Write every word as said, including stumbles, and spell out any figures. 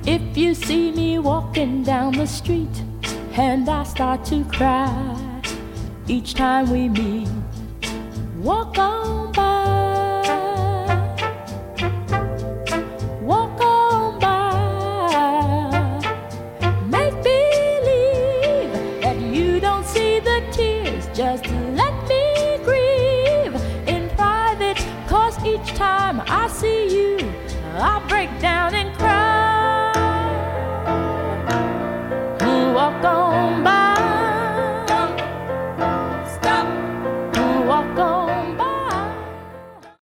If you see me walking down the street and I start to cry each time we meet, walk on by, walk on by. Make believe that you don't see the tears, just